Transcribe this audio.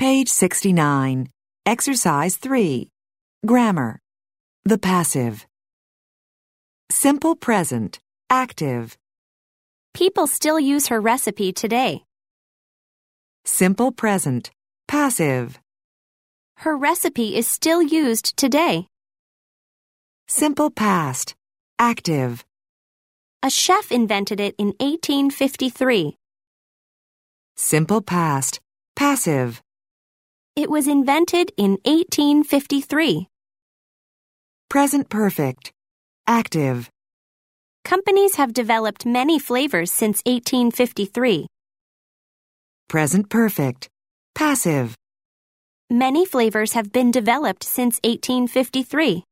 Page 69. Exercise 3. Grammar. The passive. Simple present. Active. People still use her recipe today. Simple present. Passive. Her recipe is still used today. Simple past. Active. A chef invented it in 1853. Simple past. Passive. It was invented in 1853. Present perfect. Active. Companies have developed many flavors since 1853. Present perfect. Passive. Many flavors have been developed since 1853.